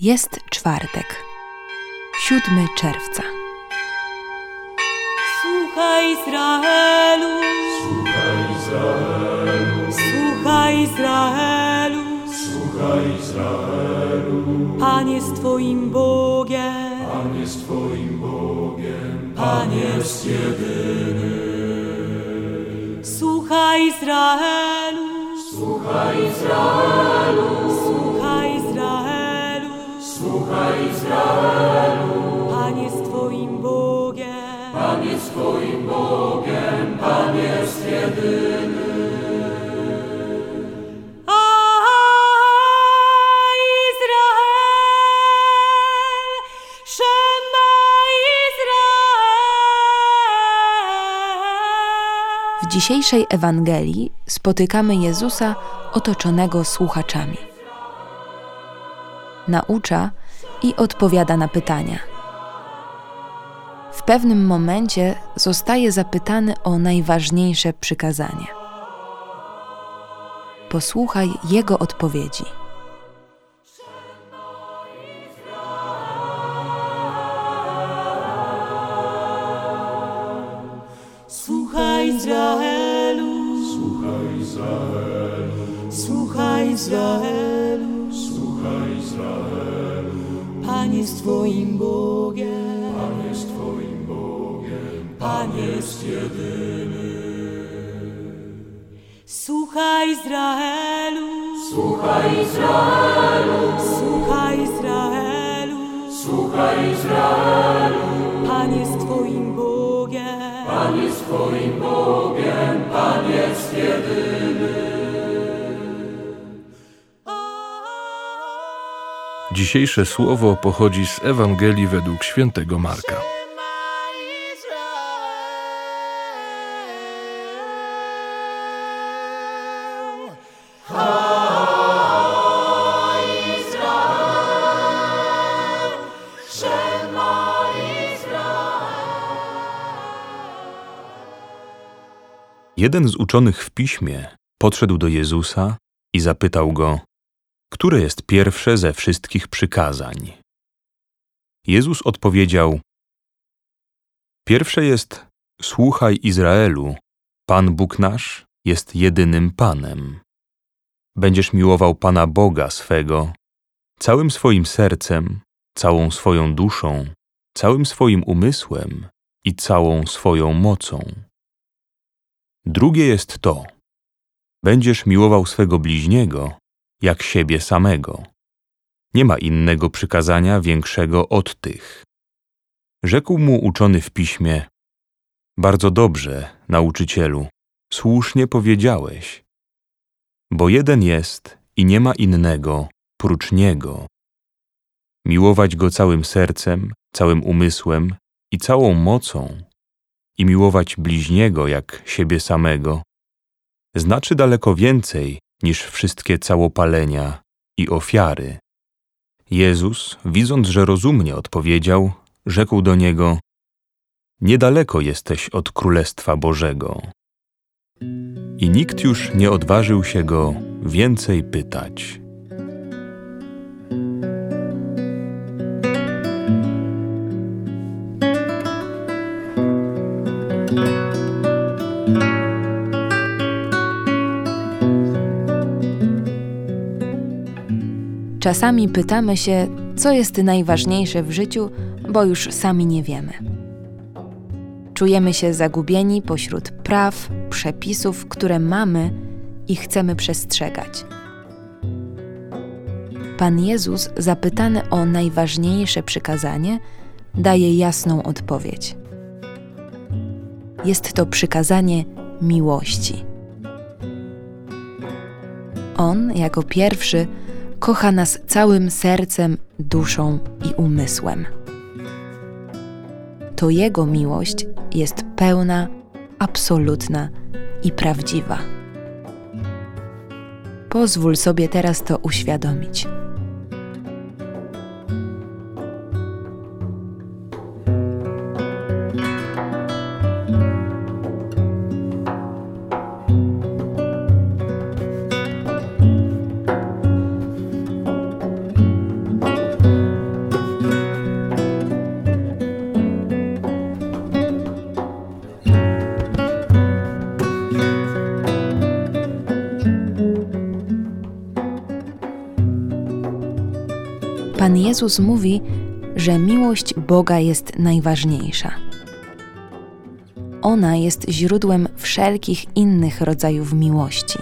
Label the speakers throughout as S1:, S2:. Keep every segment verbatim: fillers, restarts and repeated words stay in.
S1: Jest czwartek, siódmego czerwca.
S2: Słuchaj Izraelu,
S3: Słuchaj Izraelu,
S2: słuchaj Izraelu,
S3: słuchaj Izraelu.
S2: Pan jest Twoim Bogiem,
S3: Pan jest Twoim Bogiem,
S2: Pan
S3: jest jedyny.
S2: Słuchaj Izraelu,
S3: Słuchaj Izraelu,
S2: słuchaj Izraelu,
S3: słuchaj Izraelu.
S2: Pan jest Twoim Bogiem,
S3: Pan jest Twoim Bogiem, Pan jest jedyny.
S1: W dzisiejszej Ewangelii spotykamy Jezusa otoczonego słuchaczami. Naucza i odpowiada na pytania. W pewnym momencie zostaje zapytany o najważniejsze przykazanie. Posłuchaj Jego odpowiedzi.
S2: Słuchaj Izraelu,
S3: Słuchaj Izraelu,
S2: słuchaj Izraelu,
S3: słuchaj Izraelu.
S2: Pan jest Twoim Bogiem,
S3: Pan jest Twoim Bogiem,
S2: Pan
S3: jest jedyny.
S2: Słuchaj Izraelu,
S3: Słuchaj Izraelu,
S2: słuchaj Izraelu,
S3: słuchaj Izraelu.
S2: Pan jest Twoim Bogiem,
S3: Pan jest Twoim Bogiem, Pan jest jedyny.
S4: Dzisiejsze słowo pochodzi z Ewangelii według świętego Marka. Jeden z uczonych w piśmie podszedł do Jezusa i zapytał go, które jest pierwsze ze wszystkich przykazań. Jezus odpowiedział, pierwsze jest, słuchaj Izraelu, Pan Bóg nasz jest jedynym Panem. Będziesz miłował Pana Boga swego, całym swoim sercem, całą swoją duszą, całym swoim umysłem i całą swoją mocą. Drugie jest to, będziesz miłował swego bliźniego jak siebie samego. Nie ma innego przykazania większego od tych. Rzekł mu uczony w piśmie, bardzo dobrze, nauczycielu, słusznie powiedziałeś, bo jeden jest i nie ma innego prócz Niego. Miłować Go całym sercem, całym umysłem i całą mocą i miłować bliźniego jak siebie samego znaczy daleko więcej niż wszystkie całopalenia i ofiary. Jezus, widząc, że rozumnie odpowiedział, rzekł do niego, niedaleko jesteś od Królestwa Bożego. I nikt już nie odważył się go więcej pytać.
S1: Czasami pytamy się, co jest najważniejsze w życiu, bo już sami nie wiemy. Czujemy się zagubieni pośród praw, przepisów, które mamy i chcemy przestrzegać. Pan Jezus, zapytany o najważniejsze przykazanie, daje jasną odpowiedź. Jest to przykazanie miłości. On, jako pierwszy, kocha nas całym sercem, duszą i umysłem. To Jego miłość jest pełna, absolutna i prawdziwa. Pozwól sobie teraz to uświadomić. Pan Jezus mówi, że miłość Boga jest najważniejsza. Ona jest źródłem wszelkich innych rodzajów miłości.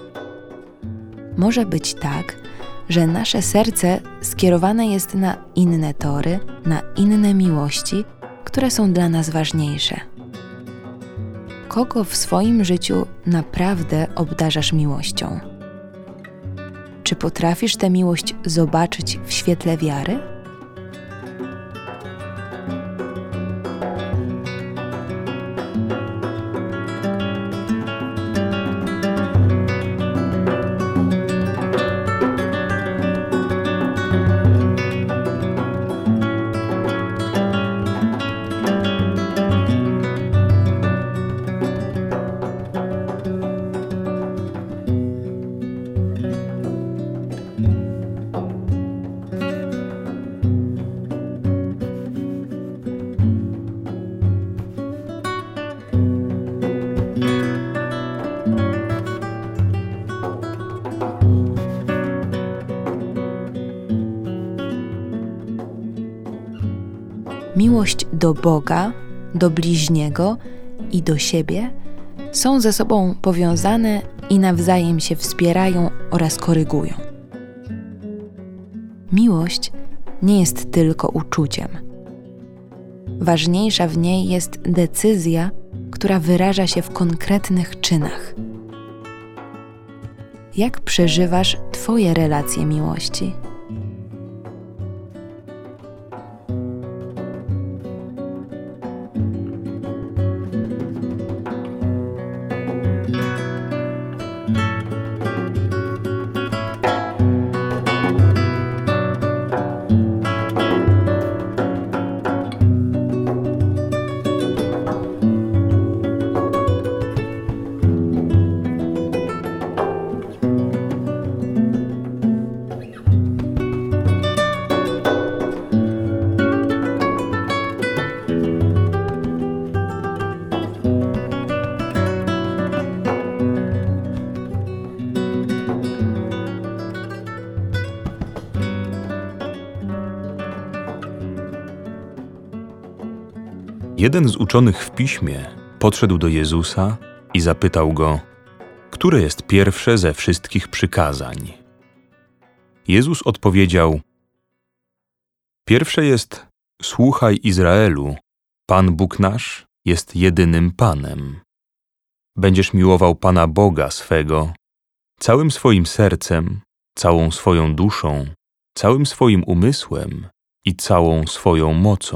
S1: Może być tak, że nasze serce skierowane jest na inne tory, na inne miłości, które są dla nas ważniejsze. Kogo w swoim życiu naprawdę obdarzasz miłością? Czy potrafisz tę miłość zobaczyć w świetle wiary? Miłość do Boga, do bliźniego i do siebie są ze sobą powiązane i nawzajem się wspierają oraz korygują. Miłość nie jest tylko uczuciem. Ważniejsza w niej jest decyzja, która wyraża się w konkretnych czynach. Jak przeżywasz Twoje relacje miłości?
S4: Jeden z uczonych w piśmie podszedł do Jezusa i zapytał go, które jest pierwsze ze wszystkich przykazań. Jezus odpowiedział: pierwsze jest: słuchaj, Izraelu, Pan Bóg nasz jest jedynym Panem. Będziesz miłował Pana Boga swego całym swoim sercem, całą swoją duszą, całym swoim umysłem i całą swoją mocą.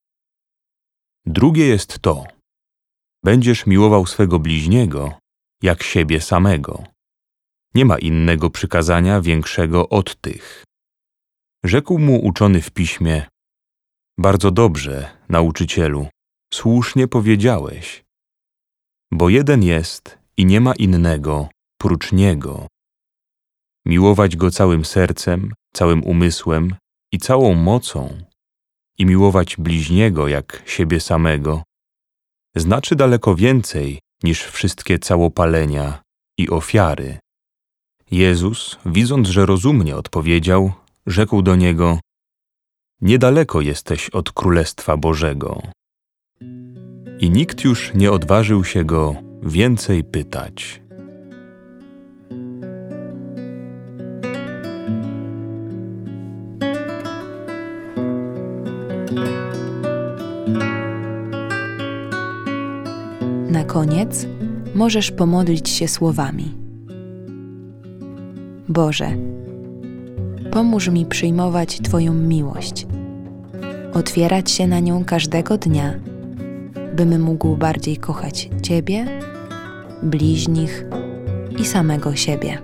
S4: Drugie jest to: będziesz miłował swego bliźniego jak siebie samego. Nie ma innego przykazania większego od tych. Rzekł mu uczony w piśmie: bardzo dobrze, nauczycielu, słusznie powiedziałeś. Bo jeden jest i nie ma innego prócz Niego. Miłować Go całym sercem, całym umysłem i całą mocą i miłować bliźniego jak siebie samego znaczy daleko więcej niż wszystkie całopalenia i ofiary. Jezus, widząc, że rozumnie odpowiedział, rzekł do niego: niedaleko jesteś od Królestwa Bożego. I nikt już nie odważył się go więcej pytać.
S1: Na koniec możesz pomodlić się słowami: Boże, pomóż mi przyjmować Twoją miłość, otwierać się na nią każdego dnia, bym mógł bardziej kochać Ciebie, bliźnich i samego siebie.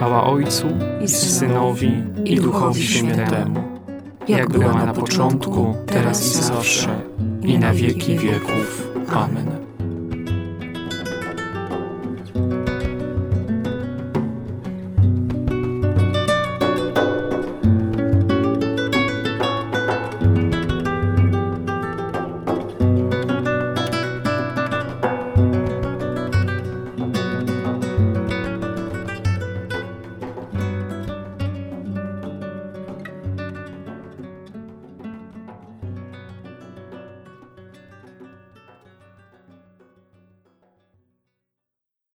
S5: Chwała Ojcu i Synowi i Duchowi Świętemu, jak była na początku, teraz i zawsze, i na wieki wieków. Amen.